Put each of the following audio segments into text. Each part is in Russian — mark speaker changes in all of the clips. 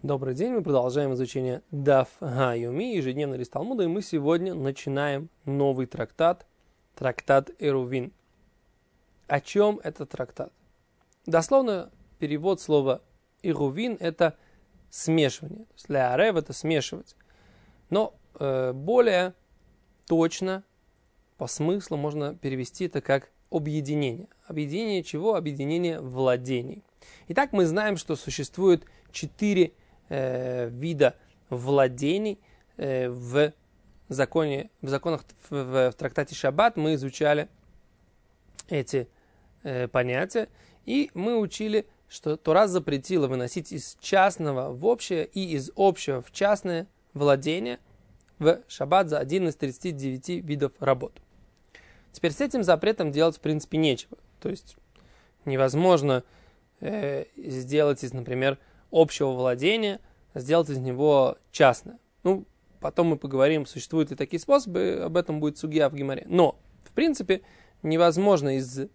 Speaker 1: Добрый день, мы продолжаем изучение Даф Га-Йоми, ежедневный лист Талмуда, и мы сегодня начинаем новый трактат, трактат Эрувин. О чем этот трактат? Дословно перевод слова Эрувин – это смешивание, то есть леарев – это смешивать. Но более точно, по смыслу, можно перевести это как объединение. Объединение чего? Объединение владений. Итак, мы знаем, что существует 4 вида владений в законах в трактате Шаббат. Мы изучали эти понятия, и мы учили, что Тора запретила выносить из частного в общее и из общего в частное владение в Шаббат за один из 39 видов работ. Теперь с этим запретом делать в принципе нечего. То есть невозможно сделать из, например, общего владения, сделать из него частное. Потом мы поговорим, существуют ли такие способы, об этом будет сугья в Гемаре. Но, в принципе, невозможно с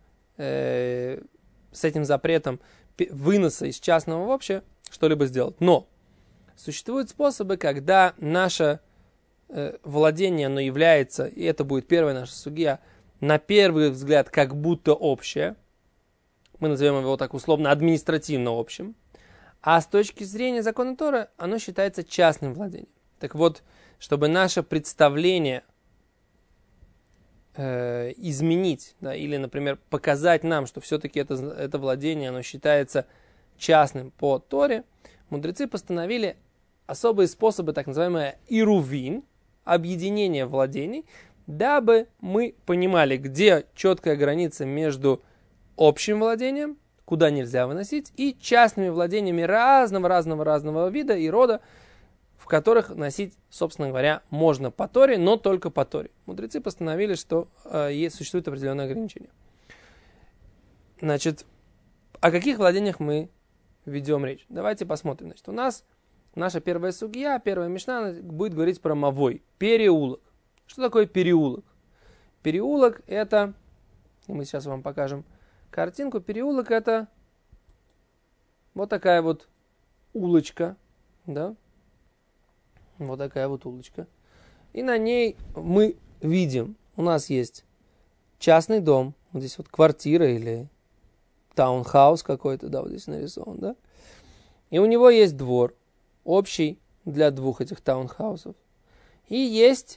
Speaker 1: этим запретом выноса из частного в общее что-либо сделать. Но существуют способы, когда наше владение, оно является, и это будет первая наша сугья, на первый взгляд как будто общее. Мы назовем его так условно административно общим. А с точки зрения закона Торы, оно считается частным владением. Так вот, чтобы наше представление изменить, да, или, например, показать нам, что все-таки это владение, оно считается частным по Торе, мудрецы постановили особые способы, так называемое ирувин, объединение владений, дабы мы понимали, где четкая граница между общим владением, куда нельзя выносить, и частными владениями разного вида и рода, в которых носить, собственно говоря, можно по Торе, но только по Торе. Мудрецы постановили, что существует определенное ограничение. Значит, о каких владениях мы ведем речь? Давайте посмотрим. Значит, у нас наша первая сугья, первая мишна будет говорить про мавой, переулок. Что такое переулок? Переулок это, мы сейчас вам покажем картинку. Переулок это вот такая вот улочка, да? Вот такая вот улочка. И на ней мы видим, у нас есть частный дом, вот здесь вот квартира или таунхаус какой-то, да, вот здесь нарисован, да? И у него есть двор, общий для двух этих таунхаусов. И есть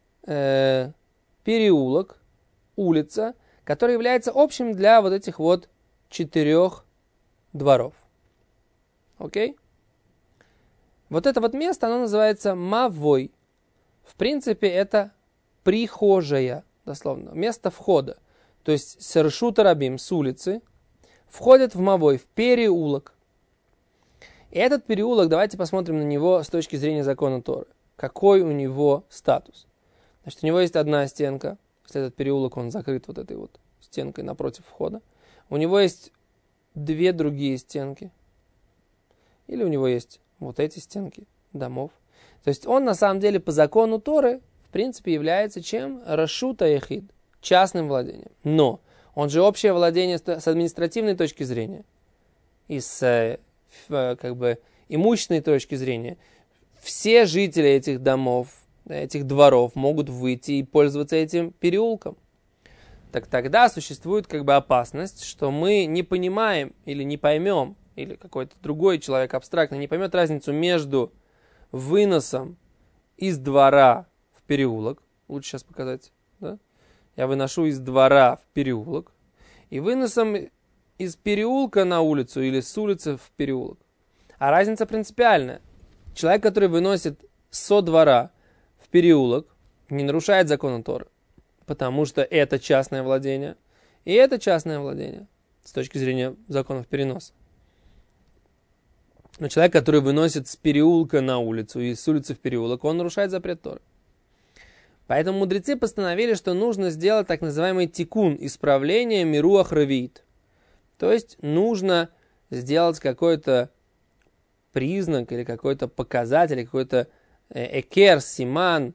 Speaker 1: переулок, улица, который является общим для вот этих вот 4 дворов. Окей? Вот это вот место, оно называется мавой. В принципе, это прихожая, дословно, место входа. То есть с Ршута Рабим, с улицы, входят в мавой, в переулок. И этот переулок, давайте посмотрим на него с точки зрения закона Торы. Какой у него статус? Значит, у него есть одна стенка. Если этот переулок, он закрыт вот этой вот стенкой напротив входа. У него есть 2 другие стенки. Или у него есть вот эти стенки домов. То есть он на самом деле по закону Торы в принципе является чем? Рашута яхид, частным владением. Но он же общее владение с административной точки зрения и с как бы имущественной точки зрения. Все жители этих домов, этих дворов могут выйти и пользоваться этим переулком. Так тогда существует как бы опасность, что мы не понимаем или не поймем, или какой-то другой человек абстрактно не поймет разницу между выносом из двора в переулок, лучше сейчас показать, да? Я выношу из двора в переулок, и выносом из переулка на улицу или с улицы в переулок. А разница принципиальная. Человек, который выносит со двора в переулок, не нарушает закон Торы, потому что это частное владение, и это частное владение с точки зрения законов переноса. Но человек, который выносит с переулка на улицу и с улицы в переулок, он нарушает запрет Торы. Поэтому мудрецы постановили, что нужно сделать так называемый тикун, исправление мируах равиит. То есть нужно сделать какой-то признак или какой-то показатель, какой-то экер, симан,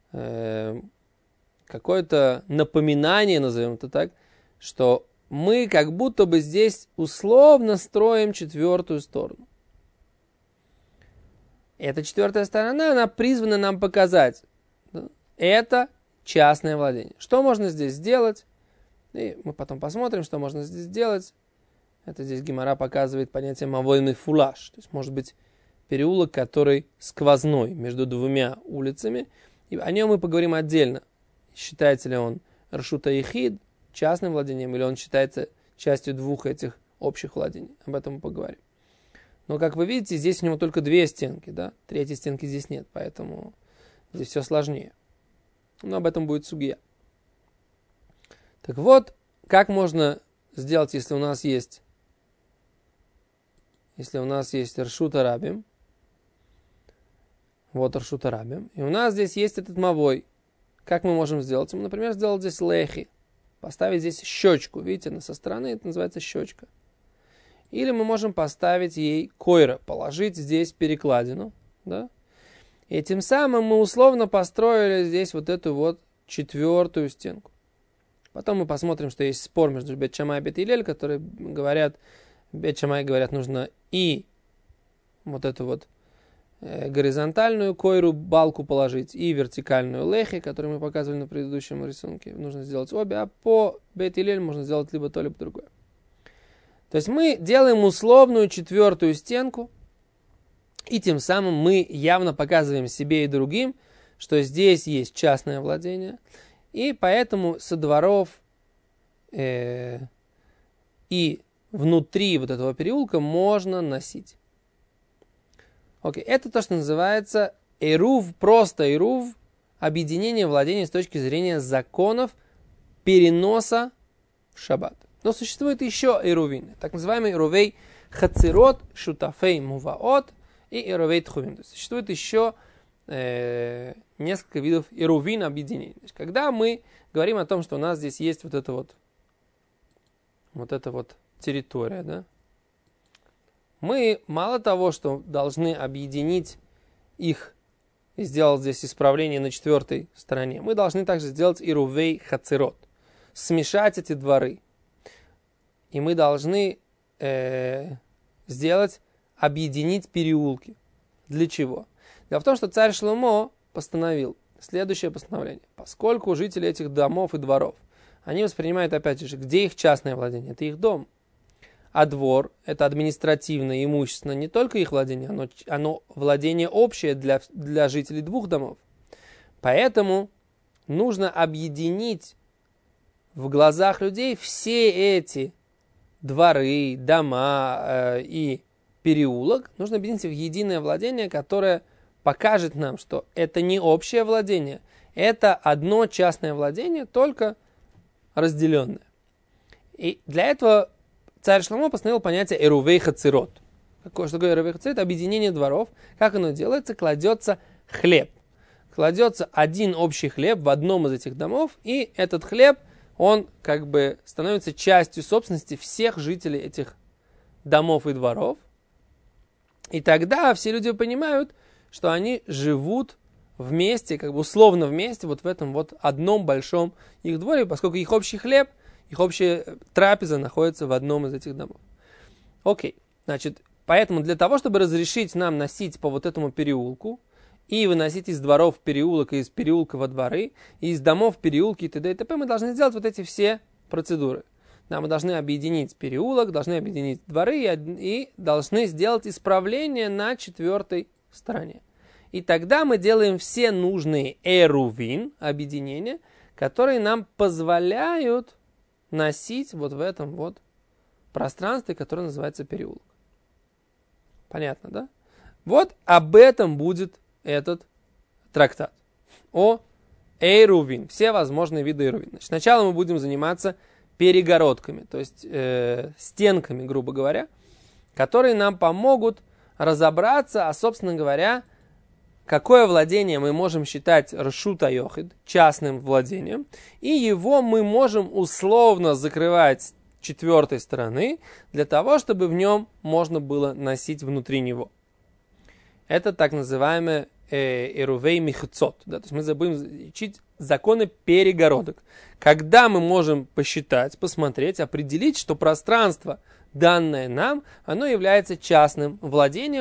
Speaker 1: какое-то напоминание, назовем это так, что мы как будто бы здесь условно строим 4-ю сторону. Эта четвертая сторона, она призвана нам показать. Это частное владение. Что можно здесь сделать? И мы потом посмотрим, что можно здесь сделать. Это здесь Гемара показывает понятие мавойный фулаш. То есть может быть переулок, который сквозной между двумя улицами. И о нем мы поговорим отдельно. Считается ли он ршута ехид, частным владением, или он считается частью двух этих общих владений. Об этом мы поговорим. Но, как вы видите, здесь у него только две стенки, да? Третьей стенки здесь нет, поэтому здесь все сложнее. Но об этом будет сугия. Так вот, как можно сделать, если у нас есть ршута рабим. Вот ршута рабим. И у нас здесь есть этот мавой. Как мы можем сделать? Мы, например, сделать здесь лехи. Поставить здесь щечку. Видите, со стороны это называется щечка. Или мы можем поставить ей койра, положить здесь перекладину. Да? И тем самым мы условно построили здесь вот эту вот четвертую стенку. Потом мы посмотрим, что есть спор между Бет Шамай и Бет Гилель, которые говорят, Бет Шамай говорят, нужно и вот эту вот горизонтальную койру, балку положить, и вертикальную лехи, которую мы показывали на предыдущем рисунке. Нужно сделать обе, а по Бет Гилель можно сделать либо то, либо другое. То есть мы делаем условную четвертую стенку, и тем самым мы явно показываем себе и другим, что здесь есть частное владение, и поэтому со дворов и внутри вот этого переулка можно носить. Окей, это то, что называется эрув, просто эрув, объединение владения с точки зрения законов переноса в шаббат. Но существует еще эрувин, так называемый эрувей хацирот, шутафей муваот и эрувей тхувим. Существует еще несколько видов эрувин объединений. Когда мы говорим о том, что у нас здесь есть вот эта вот территория, да, мы мало того, что должны объединить их и сделать здесь исправление на четвертой стороне, мы должны также сделать эрувей хацирот, смешать эти дворы. И мы должны объединить переулки. Для чего? Дело в том, что царь Шломо постановил следующее постановление. Поскольку жители этих домов и дворов, они воспринимают, опять же, где их частное владение? Это их дом. А двор – это административное имущество, не только их владение, оно владение общее для жителей двух домов. Поэтому нужно объединить в глазах людей все эти дворы, дома и переулок. Нужно объединить в единое владение, которое покажет нам, что это не общее владение, это одно частное владение, только разделенное. И для этого царь Шломо постановил понятие эрувей хацирот. Что такое эрувей хацирот? Объединение дворов. Как оно делается? Кладется хлеб. Кладется один общий хлеб в одном из этих домов, и этот хлеб, он как бы становится частью собственности всех жителей этих домов и дворов. И тогда все люди понимают, что они живут вместе, как бы условно вместе, вот в этом вот одном большом их дворе, поскольку их общий хлеб, их общая трапеза находится в одном из этих домов. Окей, значит, поэтому для того, чтобы разрешить нам носить по вот этому переулку, и выносить из дворов в переулок, и из переулка во дворы, и из домов в переулки и т.д. и т.п., мы должны сделать вот эти все процедуры. Да, мы должны объединить переулок, должны объединить дворы и должны сделать исправление на четвертой стороне. И тогда мы делаем все нужные эрувин, объединения, которые нам позволяют носить вот в этом вот пространстве, которое называется переулок. Понятно, да? Вот об этом будет этот трактат. О эрувин, все возможные виды эрувин. Значит, сначала мы будем заниматься перегородками, то есть стенками, грубо говоря, которые нам помогут разобраться, а, собственно говоря, какое владение мы можем считать ршута йохид, частным владением, и его мы можем условно закрывать с четвертой стороны, для того, чтобы в нем можно было носить внутри него. Это так называемое эрувей михцот. Да, то есть мы будем учить законы перегородок. Когда мы можем посчитать, посмотреть, определить, что пространство, данное нам, оно является частным владением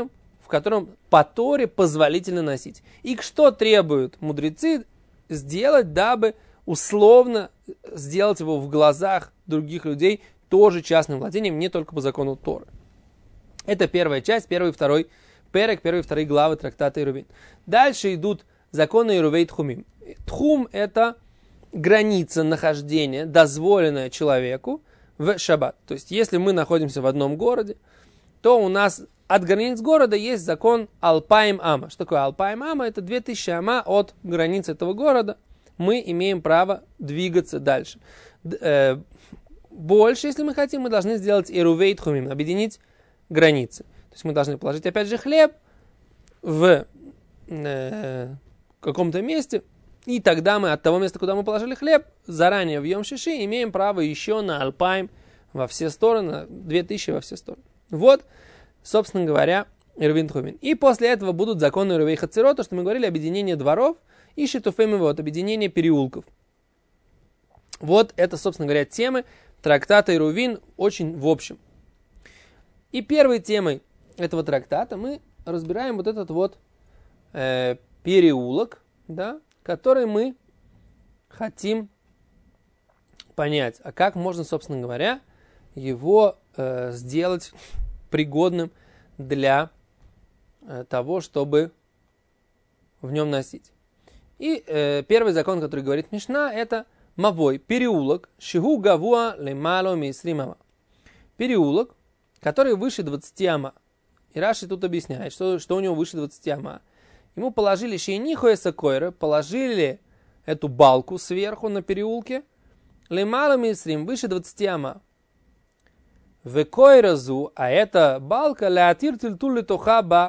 Speaker 1: в котором по Торе позволительно носить. И что требуют мудрецы сделать, дабы условно сделать его в глазах других людей тоже частным владением, не только по закону Торы. Это первая часть, первый и второй перек, первые и вторые главы трактата Ирувин. Дальше идут законы Ирувей Тхумим. Тхум – это граница нахождения, дозволенная человеку в шаббат. То есть, если мы находимся в одном городе, то у нас от границ города есть закон Алпаим Ама. Что такое Алпаим Ама? Это 2000 ама от границ этого города. Мы имеем право двигаться дальше. Больше, если мы хотим, мы должны сделать Ирувей Тхумим, объединить границы. То есть мы должны положить, опять же, хлеб в каком-то месте, и тогда мы от того места, куда мы положили хлеб, заранее в Йом Шиши имеем право еще на Алпаим во все стороны, 2000 во все стороны. Вот, собственно говоря, Ирувин Тхумин. И после этого будут законы Ирувей Хацерот, то, что мы говорили, объединение дворов, и Шитуфем вот объединение переулков. Вот это, собственно говоря, темы трактата Ирувин очень в общем. И первой темой этого трактата мы разбираем вот этот вот переулок, да, который мы хотим понять. А как можно, собственно говоря, его сделать пригодным для того, чтобы в нем носить. И первый закон, который говорит Мишна, это мавой, переулок, шигу гавуа лемало мисримама. Переулок, который выше 20 ама. И Раши тут объясняет, что у него выше 20 ама. Ему положили шейнихуэса койра, положили эту балку сверху на переулке, лемало мисрим, выше 20 ама. В койразу, а эта балка, леатир тильтулли тохаба,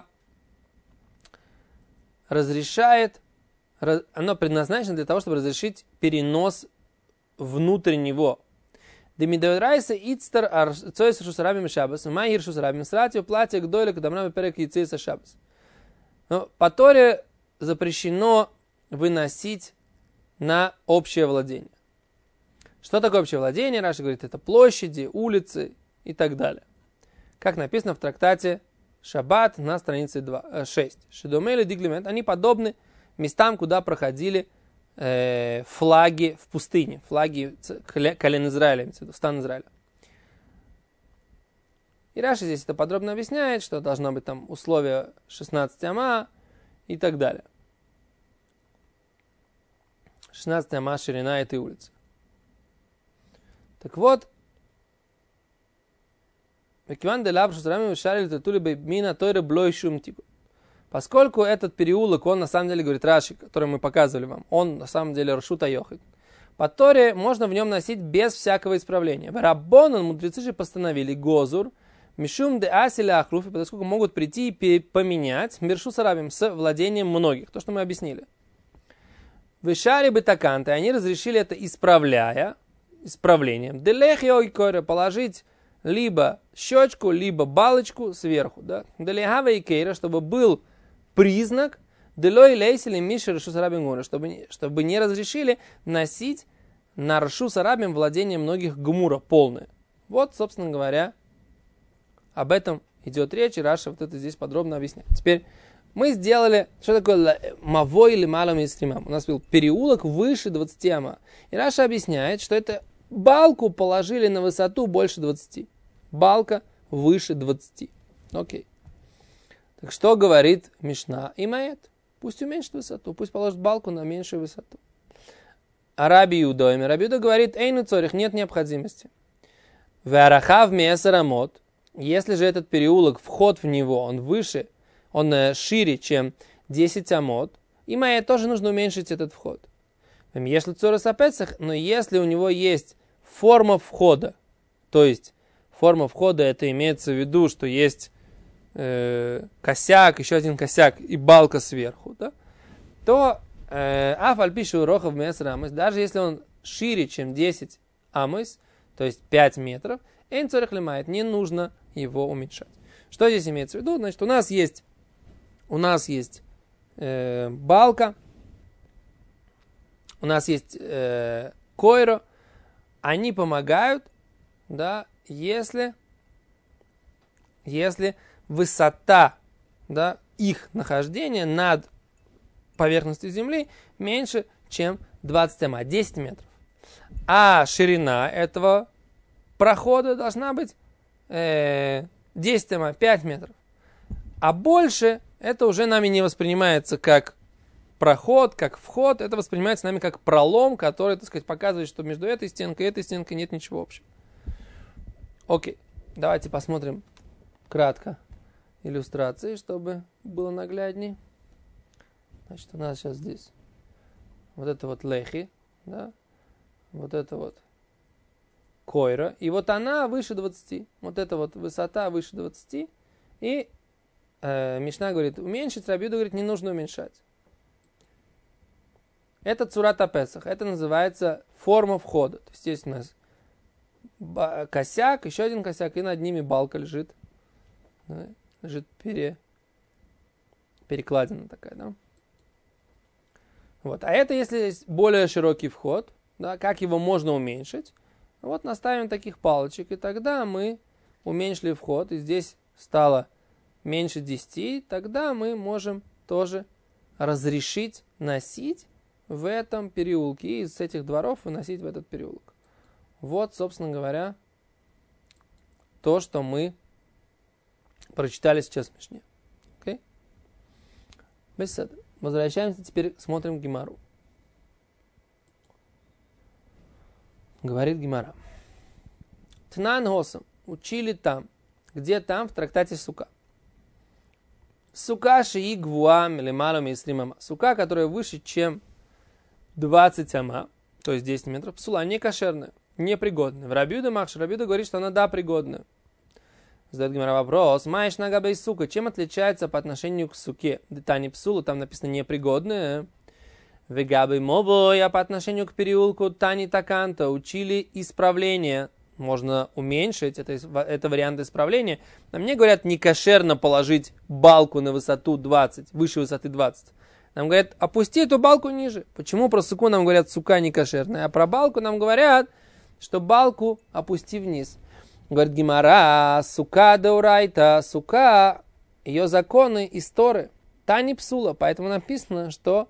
Speaker 1: разрешает, оно предназначено для того, чтобы разрешить перенос внутрь него. Демидорайса ицтар арцойс шусарабим шабас, майир шусарабим сратио платье гдойле кадамрам перек яйцейса шабас. Но по Торе запрещено выносить на общее владение. Что такое общее владение? Раши говорит, это площади, улицы и так далее. Как написано в трактате Шаббат на странице 6. Шедомели диглимент, они подобны местам, куда проходили флаги в пустыне, флаги колен Израиля, стан Израиля. И Раши здесь это подробно объясняет, что должно быть там условия 16 ама и так далее. 16 ама ширина этой улицы. Так вот, поскольку этот переулок, он на самом деле, говорит Раши, который мы показывали вам, он на самом деле Рашута Йохид. По Торе можно в нем носить без всякого исправления. Раббонан, мудрецы же постановили, Гозур, Мишум де Асиля Ахруфи, поскольку могут прийти и поменять Миршу Сарабим с владением многих. То, что мы объяснили. Вышари бетаканты, они разрешили это исправлением. Делех йойкоре, положить либо щечку, либо балочку сверху. Да? Делехава и кейра, чтобы был признак, делой лейсили миши Ршу Сарабим гура, чтобы не разрешили носить на Ршу Сарабим владение многих гмура полное. Вот, собственно говоря, об этом идет речь, и Раша вот это здесь подробно объясняет. Теперь мы сделали, что такое мавой или малом из стримам. У нас был переулок выше 20 ама. И Раша объясняет, что это балку положили на высоту больше 20. Балка выше 20. Окей. Так что говорит Мишна? Имаэт. Пусть уменьшит высоту, пусть положит балку на меньшую высоту. А Раби Юда говорит, эйну цорих, нет необходимости. Варахав месарамот. Если же этот переулок, вход в него, он выше, он шире, чем 10 амот, и моей тоже нужно уменьшить этот вход. Если цорос апецах, но если у него есть форма входа, то есть форма входа, это имеется в виду, что есть косяк, еще один косяк и балка сверху, да, то афальпишу рохов месра амыс, даже если он шире, чем 10 амыс, то есть 5 метров, эйн цорих лимает, не нужно его уменьшать. Что здесь имеется в виду? Значит, у нас есть балка, у нас есть койро, они помогают, да, если высота да, их нахождение над поверхностью земли меньше, чем 20 ама, 10 метров. А ширина этого прохода должна быть 10 ама, 5 метров. А больше это уже нами не воспринимается как проход, как вход, это воспринимается нами как пролом, который, так сказать, показывает, что между этой стенкой и этой стенкой нет ничего общего. Окей, давайте посмотрим кратко иллюстрации, чтобы было наглядней. Значит, у нас сейчас здесь вот это вот лехи, да, вот это вот койра, и вот она выше 20, вот эта вот высота выше 20, и Мишна говорит, уменьшить, Раби Юда говорит, не нужно уменьшать. Это цурат а-Песах, это называется форма входа. То есть есть у нас косяк, еще один косяк, и над ними балка лежит. Да, лежит перекладина такая, да. Вот. А это если есть более широкий вход, да, как его можно уменьшить? Вот наставим таких палочек, и тогда мы уменьшили вход, и здесь стало меньше 10, тогда мы можем тоже разрешить носить в этом переулке, и из этих дворов выносить в этот переулок. Вот, собственно говоря, то, что мы прочитали сейчас в Мишне. Окей? Беседа. Возвращаемся, теперь смотрим Гемару. Говорит Гемара. Тнан Госам. Учили там. Где там? В трактате Сука. Сука шии гвуам или малом и сримама. Сука, которая выше, чем 20 ама, то есть 10 метров, псула, не кошерная, непригодная. В Раби Юда Махши, Раби Юда говорит, что она да, пригодная. Задает Гемара вопрос, маешь на габей сука, чем отличается по отношению к суке? Детани псула, там написано непригодная. Вегабей мобой, а по отношению к переулку тани таканта, учили исправление. Можно уменьшить, это вариант исправления. А мне говорят, не кошерно положить балку на высоту 20, выше высоты 20. Нам говорят, опусти эту балку ниже. Почему про суку нам говорят, сука не кошерная, а про балку нам говорят, что балку опусти вниз. Говорит Гемара, сука деурайта, сука, ее законы из Торы, та не псула, поэтому написано, что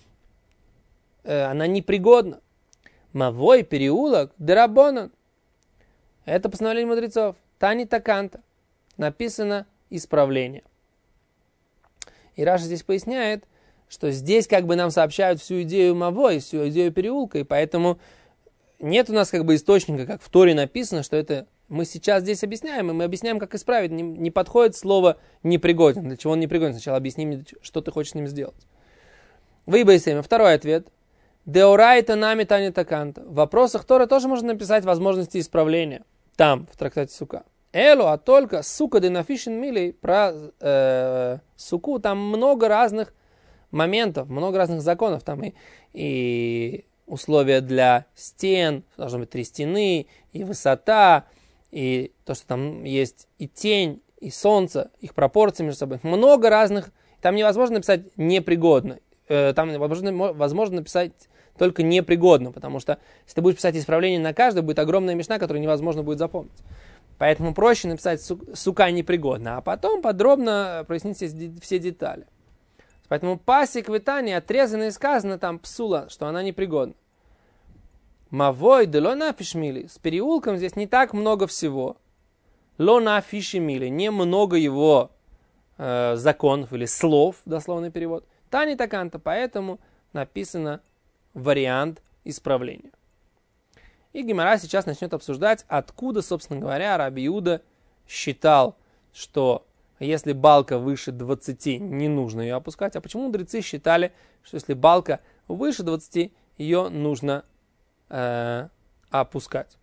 Speaker 1: она непригодна. Мавой переулок дерабонан. Это постановление мудрецов. Тани таканта. Написано исправление. И Раша здесь поясняет, что здесь как бы нам сообщают всю идею Мавой, всю идею переулка, и поэтому нет у нас как бы источника, как в Торе написано, что это мы сейчас здесь объясняем, и мы объясняем, как исправить. Не подходит слово непригоден. Для чего он непригоден? Сначала объясни мне, что ты хочешь с ним сделать. Выбейся. Второй ответ. Деорайта нами тани таканта. В вопросах Торы тоже можно написать возможности исправления. Там, в трактате Сука. Элу, а только сука де нафишен милей, про суку, там много разных моментов, много разных законов. Там и условия для стен, должны быть 3 стены, и высота, и то, что там есть и тень, и солнце, их пропорции между собой. Много разных. Там невозможно написать непригодно. Там возможно написать только непригодно, потому что если ты будешь писать исправление на каждое, будет огромная мишна, которую невозможно будет запомнить. Поэтому проще написать сука непригодна, а потом подробно прояснить все детали. Поэтому пасик в Итане отрезано и сказано там псула, что она непригодна. Мавой де лона фишмили. С переулком здесь не так много всего. Лона фишмили. Немного его законов или слов, дословный перевод. Тани таканта, поэтому написано вариант исправления. И Гемара сейчас начнет обсуждать, откуда, собственно говоря, Раби Юда считал, что если балка выше 20, не нужно ее опускать. А почему мудрецы считали, что если балка выше 20, ее нужно опускать?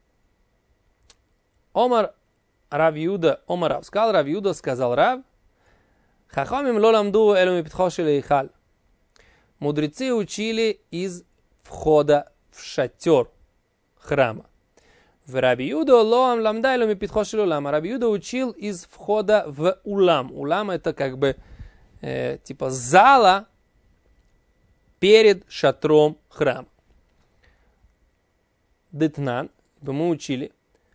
Speaker 1: Омар Рав Юда, Омар Рав, сказал Рав Юда, сказал Рав, Хахамим ло ламду элу мипитхо шел эйхаль. Мудрецы учили из входа в шатер храма. В Раби Юда лоам ламда элу мипитхо шел улам. Раби Юда учил из входа в улам. Улам это как бы типа зала перед шатром храма. Детнан, мы учили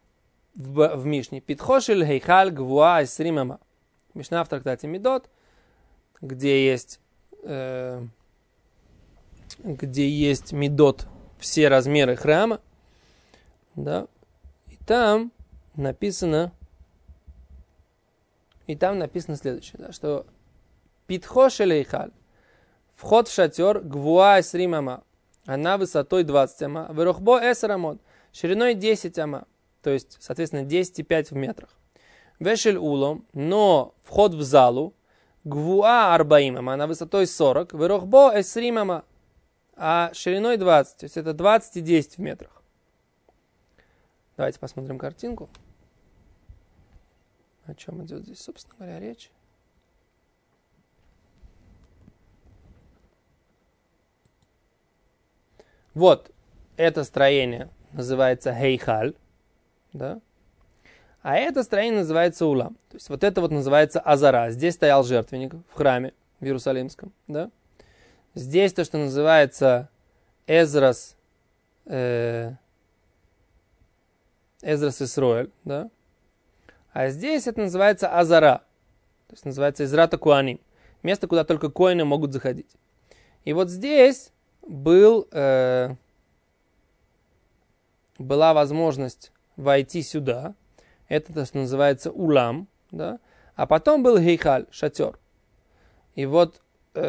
Speaker 1: в Мишне. Питхо шел эйхаль гвуа эсрим ама. Мишна в трактате Медот где есть медот, все размеры храма, да, и там написано следующее, да, что питхо шелейхаль, вход в шатер, гвуа эсрим ама, она высотой 20 ама, верохбо эсер амот, шириной 10 ама, то есть, соответственно, 10,5 в метрах. Вешель улом, но вход в залу, гвуа арбаим ама, она высотой 40, верохбо эсрим ама, а шириной 20, то есть это 20 и 10 в метрах. Давайте посмотрим картинку. О чем идет здесь, собственно говоря, речь? Вот, это строение называется хейхаль, да? А это строение называется улам. То есть вот это вот называется азара. Здесь стоял жертвенник в храме в Иерусалимском, да? Здесь то, что называется Эзрас Исроэль, да? А здесь это называется азара. То есть называется Израта Куаним. Место, куда только коины могут заходить. И вот здесь была возможность войти сюда. Это то, что называется улам, да? А потом был хейхаль, шатер. И вот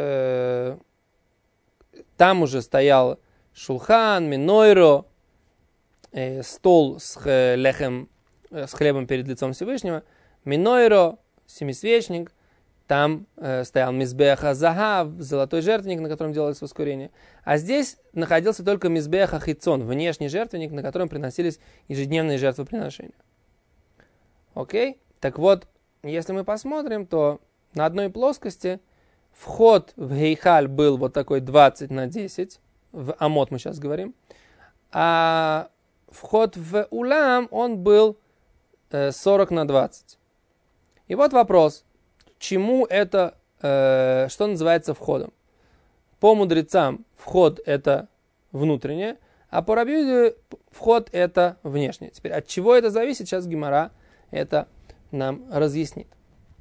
Speaker 1: там уже стоял шулхан, минойро, стол с хлебом перед лицом Всевышнего, минойро, семисвечник, там стоял мизбеах азахав, золотой жертвенник, на котором делалось воскурение. А здесь находился только мизбеах ахицон, внешний жертвенник, на котором приносились ежедневные жертвоприношения. Окей? Так вот, если мы посмотрим, то на одной плоскости вход в хейхаль был вот такой 20 на 10, в амот мы сейчас говорим, а вход в улам, он был 40 на 20. И вот вопрос, чему это, что называется входом? По мудрецам вход это внутреннее, а по Раби Юде вход это внешнее. Теперь от чего это зависит, сейчас Гемара это нам разъяснит.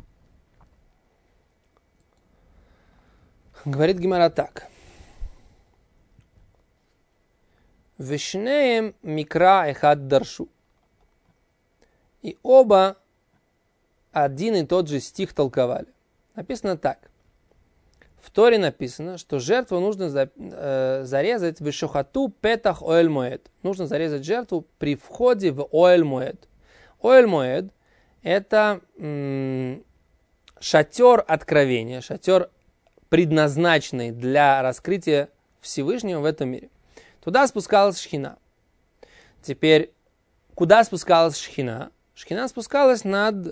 Speaker 1: Говорит Гемара так. Вешнеем микра эхад даршу. И оба один и тот же стих толковали. Написано так. В Торе написано, что жертву нужно зарезать в шохату петах оэль моэд. Нужно зарезать жертву при входе в оэль моэд. Оэль моэд это шатер откровения, шатер, предназначенный для раскрытия Всевышнего в этом мире. Туда спускалась шхина. Теперь, куда спускалась шхина? Шхина спускалась над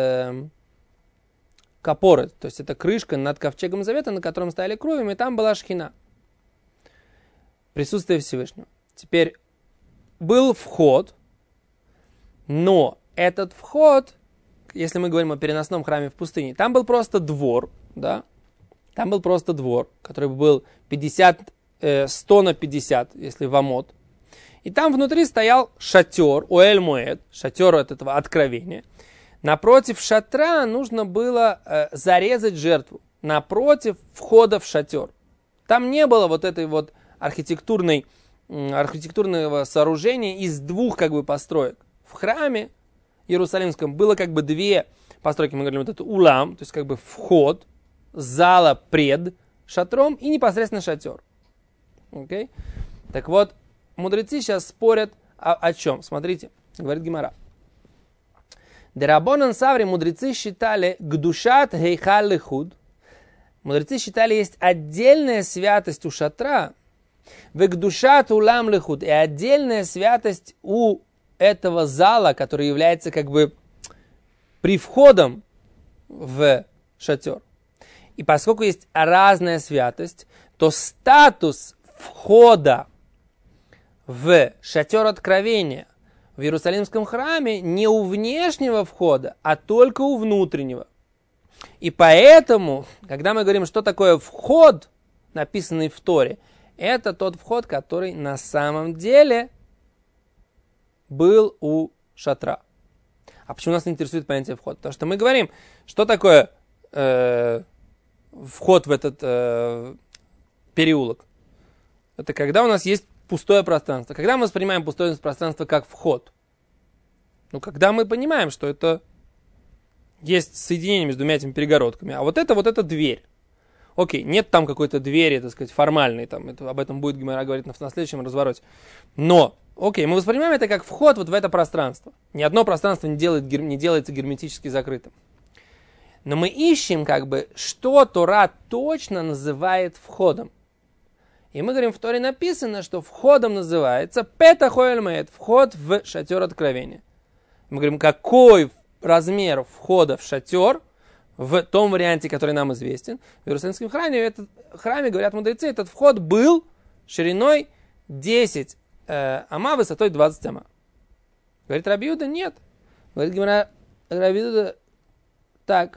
Speaker 1: капорой, то есть это крышка над ковчегом завета, на котором стояли крувим, и там была шхина. Присутствие Всевышнего. Теперь, был вход, но этот вход, если мы говорим о переносном храме в пустыне, там был просто двор, да? Там был просто двор, который был 100 на 50, если в амот. И там внутри стоял шатер, оэль моэд, шатер от этого откровения. Напротив шатра нужно было зарезать жертву. Напротив входа в шатер. Там не было вот этой вот архитектурного сооружения из двух как бы построек. В храме Иерусалимском было как бы две постройки. Мы говорим, вот это улам, то есть как бы вход, зала пред шатром и непосредственно шатер. Okay? Так вот, мудрецы сейчас спорят о чем? Смотрите, говорит Гемара. Дерабонан Саври, мудрецы считали гдушат хейхаль лихуд. Мудрецы считали, есть отдельная святость у шатра, вегдушат улам лихуд, и отдельная святость у этого зала, который является как бы привходом в шатер. И поскольку есть разная святость, то статус входа в шатер откровения в Иерусалимском храме не у внешнего входа, а только у внутреннего. И поэтому, когда мы говорим, что такое вход, написанный в Торе, это тот вход, который на самом деле был у шатра. А почему нас интересует понятие вход? Потому что мы говорим, что такое вход в этот переулок? Это когда у нас есть пустое пространство. Когда мы воспринимаем пустое пространство как вход? Ну, когда мы понимаем, что это есть соединение между двумя этими перегородками. А вот это дверь. Окей, нет там какой-то двери, так сказать, формальной. Об этом будет Гемара говорить на следующем развороте. Но, окей, мы воспринимаем это как вход вот в это пространство. Ни одно пространство не делается герметически закрытым. Но мы ищем, что Тора точно называет входом. И мы говорим, в Торе написано, что входом называется Петах Оэль Моэд, вход в шатер откровения. Мы говорим, какой размер входа в шатер в том варианте, который нам известен. В Иерусалимском храме, говорят мудрецы, этот вход был шириной 10 ама, высотой 20 ама. Говорит Раби Юда, нет. Говорит Раби Юда, так.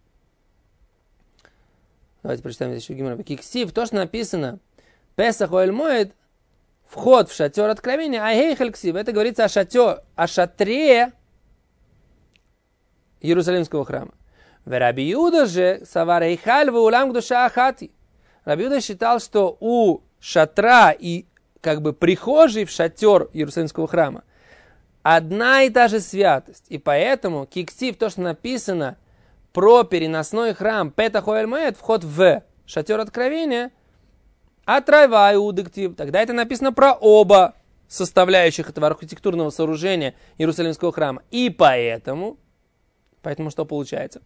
Speaker 1: Давайте прочитаем здесь еще Гемара. Киксив, то, что написано, Песах Оэль Моэд, вход в шатер откровения, Айхейхель Ксив, это говорится о шатре Иерусалимского храма. Раби Юда же, Саварейхаль ваулам гдуша ахати. Раби Юда считал, что у шатра и прихожей в шатер Иерусалимского храма одна и та же святость. И поэтому киктив, то, что написано про переносной храм, Петах Оэль Моэд, вход в шатер откровения, атрайва иудектив. Тогда это написано про оба составляющих этого архитектурного сооружения Иерусалимского храма. И поэтому что получается?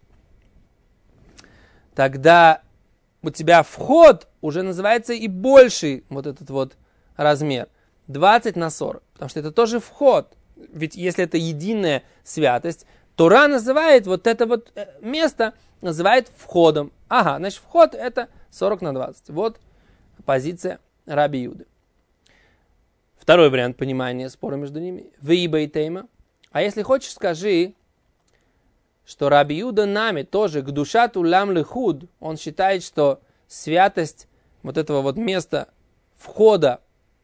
Speaker 1: Тогда у тебя вход уже называется и больший вот этот вот размер. 20 на 40. Потому что это тоже вход. Ведь если это единая святость, Тора называет вот это вот место, называет входом. Ага, значит вход это 40 на 20. Вот позиция Раби Юды. Второй вариант понимания спора между ними. Виба и тейма. А если хочешь, скажи, что Раби Юда нами тоже гдушат улам лехуд, он считает, что святость вот этого вот места входа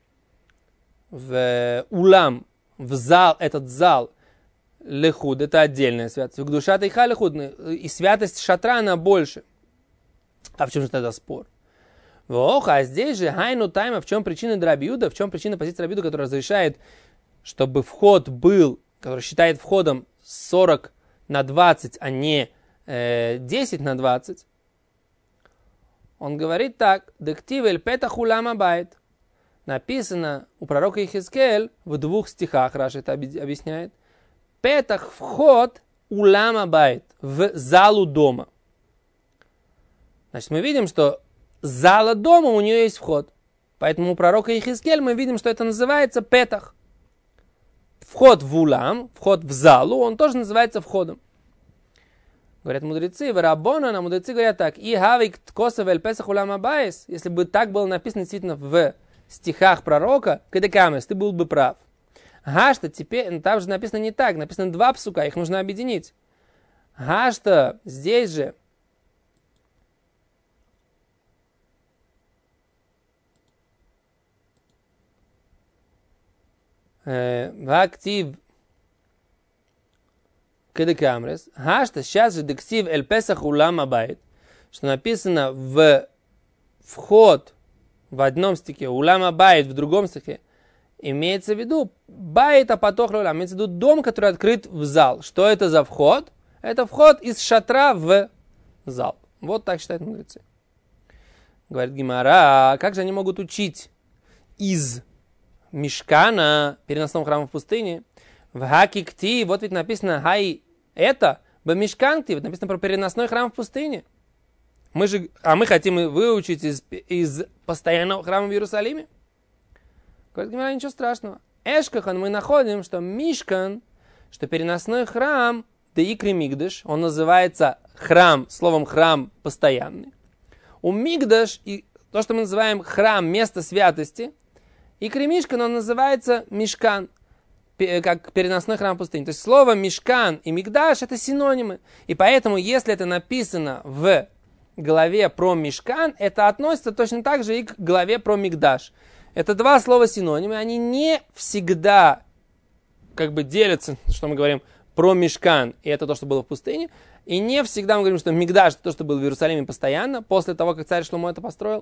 Speaker 1: в улам, в зал, этот зал лехуд, это отдельная святость. Гдушат и лехуд, и святость шатра она больше. А в чем же тогда спор? А здесь же хайну тайма, в чем причина Раби Юда, в чем причина позиции Раби Юда, которая разрешает, чтобы вход был, который считает входом 40 на 20, а не 10 на 20. Он говорит так. Дективель петах улам абайт. Написано у пророка Ихискель в 2 стихах, Раши это объясняет. Петах вход улам абайт, в залу дома. Значит, мы видим, что зала дома у нее есть вход. Поэтому у пророка Ихискель мы видим, что это называется петах. Вход в улам, вход в залу, он тоже называется входом. Говорят мудрецы, варабона, мудрецы говорят так, и хавик ткосавель песах улам абайс, если бы так было написано действительно в стихах пророка, кедекамес, ты был бы прав. Гашта, теперь, там же написано не так, написано 2 псука, их нужно объединить. Гашта, здесь же, вактив кедекамрес, гашта, сейчас же дексив эль песах улам абайт, что написано в вход в одном стихе, улам абайт в другом стихе, имеется в виду байт апатох лулам, имеется в виду дом, который открыт в зал. Что это за вход? Это вход из шатра в зал. Вот так считают мудрецы. Говорит Гемара, как же они могут учить из Мишкана, переносного храма в пустыне, в Хакикти, вот ведь написано Хай, это, Бамишканти, вот написано про переносной храм в пустыне. Мы хотим выучить из постоянного храма в Иерусалиме. Говорит Гемара, ничего страшного. Эшкахан мы находим, что Мишкан, что переносной храм, да икри мигдаш, он называется храм, словом храм постоянный. У мигдаш, и то, что мы называем храм, место святости, икри мишкан, он называется мишкан, как переносной храм пустыни. То есть слово мишкан и мигдаш это синонимы. И поэтому, если это написано в главе про мишкан, это относится точно так же и к главе про мигдаш. Это 2 слова синонимы, они не всегда делятся, что мы говорим, про Мишкан, и это то, что было в пустыне. И не всегда мы говорим, что Мигдаш это то, что было в Иерусалиме постоянно, после того, как царь Шломо это построил.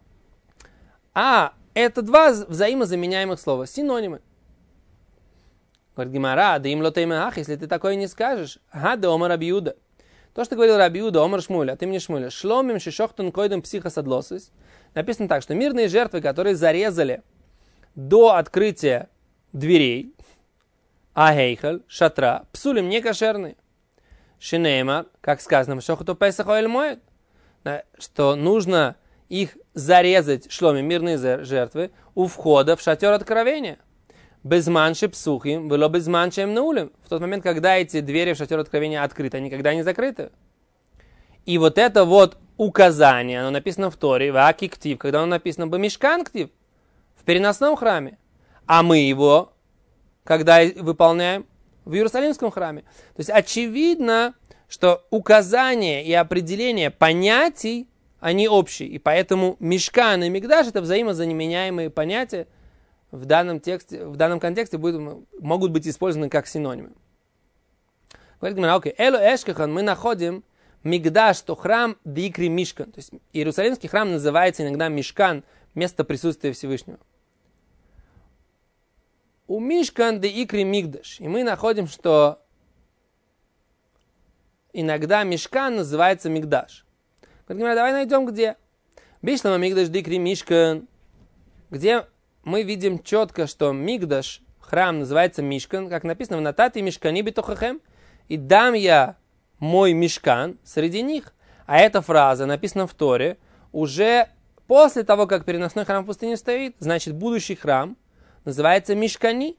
Speaker 1: А это два взаимозаменяемых слова, синонимы. Говорит Гемара, да им лотейма ах, если ты такое не скажешь, да омар Раби Юда. То, что говорил Раби Юда, омар Шмуля, а ты мне Шмуля, шломим шишохтун койдем психосадлосис. Написано так, что мирные жертвы, которые зарезали до открытия дверей, агейхаль, шатра, псулим не кошерные. Шинеймар, как сказано, шохту песах оэль моет, что нужно их зарезать, шломим, мирные жертвы, у входа в шатер откровения. Безманши псухим, было безманшем наулем. В тот момент, когда эти двери в шатер откровения открыты, они никогда не закрыты. И вот это вот указание, оно написано в Торе, в Аки-ктив, когда оно написано Бамишкан-ктив, в переносном храме. А мы его, когда выполняем, в Иерусалимском храме. То есть очевидно, что указание и определение понятий, они общие. И поэтому Мишкан и Мигдаш это взаимозаменяемые понятия, в данном контексте могут быть использованы как синонимы. Говорит Гемара, окей, эло эшкахан, мы находим Мигдаш, то храм дикри Мишкан. То есть Иерусалимский храм называется иногда Мишкан, место присутствия Всевышнего. У Мишкан дикри Мигдаш. И мы находим, что иногда Мишкан называется Мигдаш. Говорит Гемара, давай найдем где. Бишлама Мигдаш дикри Мишкан. Где мы видим четко, что Мигдаш, храм, называется Мишкан, как написано в Натати Мишкани битохахем, и дам я мой Мишкан среди них. А эта фраза написана в Торе уже после того, как переносной храм в пустыне стоит, значит, будущий храм называется Мишкани.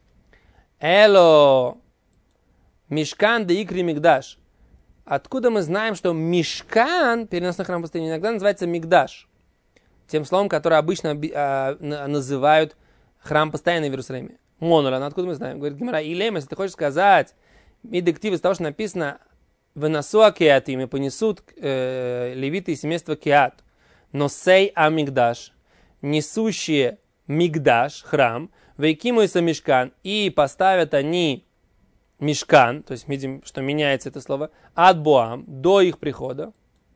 Speaker 1: Эло Мишкан де икри Мигдаш. Откуда мы знаем, что Мишкан, переносной храм в пустыне, иногда называется Мигдаш? Тем словом, которое обычно называют храм постоянный в Иерусалиме. Монула, откуда мы знаем? Говорит Гемара, Илем, если ты хочешь сказать, медиктив из того, что написано в Насуа Кеатим, и понесут левиты из семейства Кеат, но сей амигдаш, несущие Мигдаш, храм, вейкиму и самишкан, и поставят они Мишкан, то есть видим, что меняется это слово, ад Боам, до их прихода.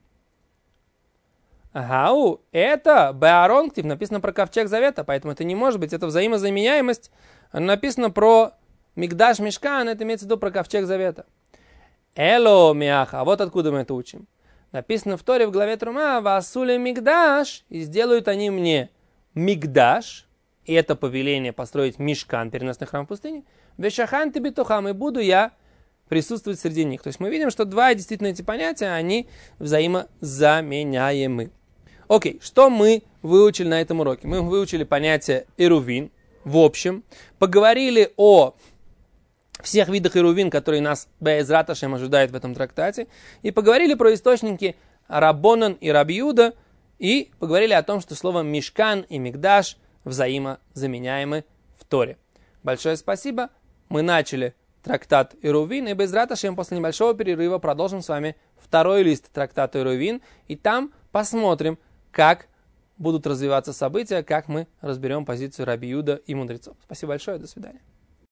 Speaker 1: Ага, это Беаронктив, написано про ковчег завета, поэтому это не может быть, это взаимозаменяемость. Написано про Мигдаш Мишкан, это имеется в виду про ковчег завета. Эло Миаха, вот откуда мы это учим. Написано в Торе в главе Трума, Васуле Мигдаш, и сделают они мне Мигдаш, и это повеление построить Мишкан, переносный храм в пустыне, Вешахан Тебетухам, и буду я присутствовать среди них. То есть мы видим, что два действительно эти понятия, они взаимозаменяемы. Окей, что мы выучили на этом уроке? Мы выучили понятие эрувин, в общем, поговорили о всех видах эрувин, которые нас Бе'эзрат Ашем ожидает в этом трактате, и поговорили про источники Рабонан и Раби Юда, и поговорили о том, что слово Мишкан и Мигдаш взаимозаменяемы в Торе. Большое спасибо. Мы начали трактат Эрувин, и Бе'эзрат Ашем после небольшого перерыва продолжим с вами второй лист трактата Эрувин, и там посмотрим, как будут развиваться события, как мы разберем позицию Раби Юда и мудрецов. Спасибо большое, до свидания.